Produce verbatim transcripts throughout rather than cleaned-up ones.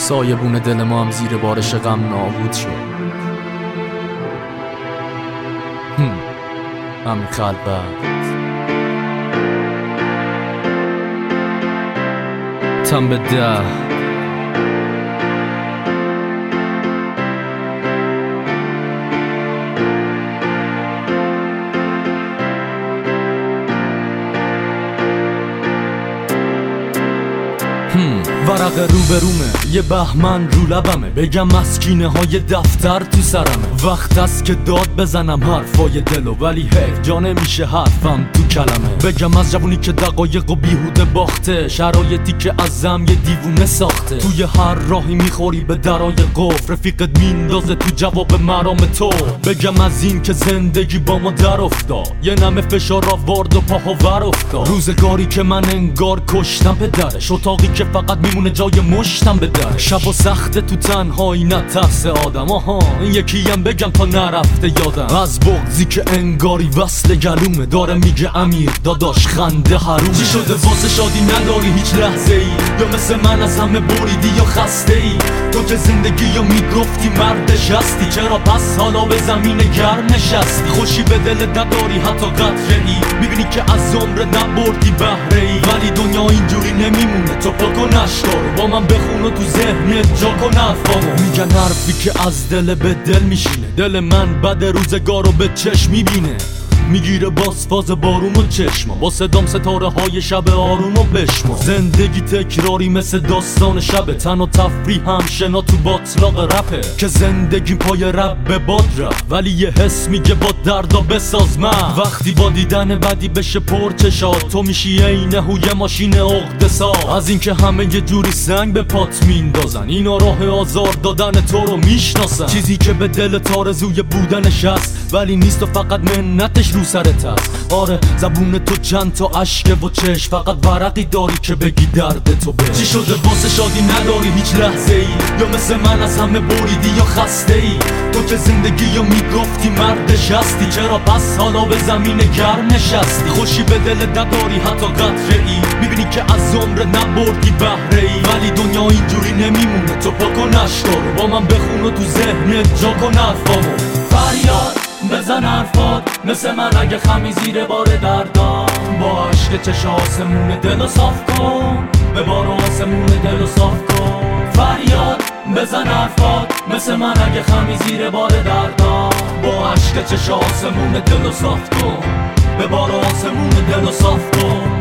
سایبون دل ما هم زیر بارش غم نابود شد. همین خلبت تن به ده ورق رو به رومه، یه بهمن رو لبمه، بگم مسکینه های دفتر تو سرمه. وقت است که داد بزنم حرفای دلو، ولی حیف جا نمیشه حرفم تو کلمه. بگم از جوونی که دقایق و بیهوده باخته، شرایطی که ازم یه دیوونه ساخته. توی هر راهی میخوری به درای قفل، رفیقت میندازه تو جواب مرام تو. بگم از این که زندگی با ما در افتاد، یه نمه فشار آورد و پاها ور افتاد. روزگاری که من انگار کشتم پدرش، اتاقی که فقط میمونه جای مشتم به در. شب و سخت تو تنهایی نترس آدم، آها این یکی هم بگم تا نرفته یادم. از بغضی که انگاری وصل گلومه، داره میگه امیر داداش خنده حرومه. چی شده واسه شادی نداری هیچ لحظه ای؟ یا مثل من از همه بریدی یا خسته ای؟ تو که زندگی رو میگفتی مردش هستی، چرا پس حالا به زمین گرم نشستی؟ خوشی به دلت نداری حتی قطره ای، میبینی که از عمر نبردی بهره ای. ولی دنیا اینجوری نمیمونه، تو پاک و نشکارو با من بخون و تو ذهنت جا کن حرفامو. میگن حرفی که از دل به دل میشینه، دل من بد روزگارو به چشم میبینه. میگیره باز فاز بارون و چشما، با صدام ستاره های شب آروم و بشما. زندگی تکراری مثل داستان شبه، تن و تفریح هم شنا تو باطلاق رپه. که زندگی پای رپ به باد رفت، ولی یه حس میگه با دردا بساز من. وقتی با دیدن بدی بشه پر چشات، تو میشی عین هوی ماشین عقده ساز. از اینکه همه یه جوری سنگ به پات میندازن، اینا راه آزار دادن تو رو میشناسن. چیزی که به دل تارزوی بودنش هست، ولی نیست و فقط منتش رو سرت هست. آره زبون تو چند تا عشقه و چشم، فقط ورقی داری که بگی درد تو به. چی شده واسه شادی نداری هیچ لحظه ای؟ یا مثل من از همه بریدی یا خسته ای؟ تو که زندگی رو میگفتی مردش هستی، چرا پس حالا به زمین گرم نشستی؟ خوشی به دلت نداری حتی قطره ای، میبینی که از عمر نبردی بهره ای. ولی دنیا اینجوری نمیمونه، تو پاک و نشکارو با من بخون و تو ذهنت جا کن حرفامو. فریاد بزن حرفات مثل من اگه خمی زیر بار دردام، با عشق چش آسمون دل و صاف کن، به بار آسمون دل و صاف کن. فریاد بزن حرفات مثل من اگه خمی زیر بار دردام، با عشق چش آسمون دل و صاف کن، به بار آسمون دل و صاف کن.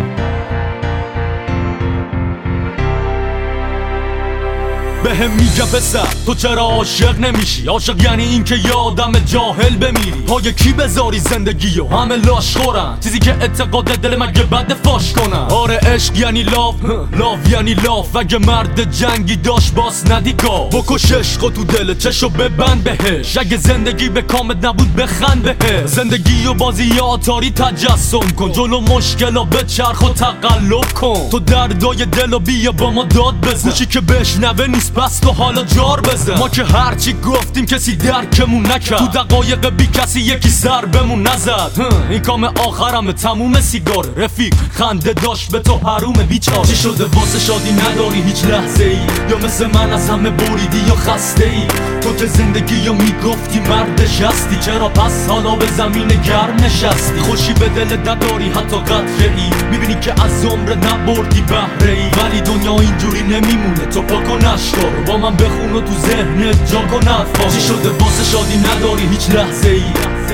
بهم میگه پسر تو چرا عاشق نمیشی؟ عاشق یعنی این که یه آدم جاهل بمیری. پای کی بذاری زندگی و همه لاش خورن، چیزی که اعتقاد دل مگه بد فاش کنن. آره عشق یعنی لاف، لاف یعنی لاف. اگه مرد جنگی داشت باس ندیگاه، بکش عشق و تو دل چشو ببند بهش. اگه زندگی به کامت نبود بخند بهش. زندگی و بازی آتاری تجسم کن، جلو مشکلا بچرخ و تقلب کن. تو دردای دلو بیا با ما داد بزن، گوشی که بشنوه نیست بس تو حالا جار بزن. ما که هرچی گفتیم کسی درکمون نکرد، تو دقایق بی کسی یکی سر بمون نزد. این کام آخرم تموم سیگار، رفیق خنده داشت به تو حروم بیچاره. چی شده واسه شادی نداری هیچ لحظه ای؟ یا مثل من از همه بریدی یا خسته ای؟ تو که زندگی رو میگفتی مردش هستی، چرا پس حالا به زمین گرم نشستی؟ خوشی به دلت نداری حتی قطره ای، میبینی که از عمر نبردی بهره ای. ولی دنیا اینجوری نمیمونه، تو پاک و نشکارو با من بخون و تو ذهنت جا کن حرفامو. چی شده واسه شادی نداری هیچ لحظه ای؟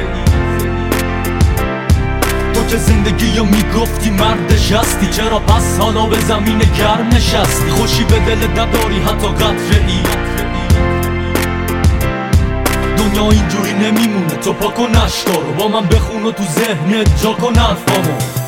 تو که زندگی رو میگفتی مردش هستی، چرا پس حالا به زمین گرم نشستی؟ خوشی به دلت نداری حتی قطره ای. دنیا اینجوری نمیمونه، تو پاک و نشکارو با من بخون و تو ذهنت جا کن حرفامو.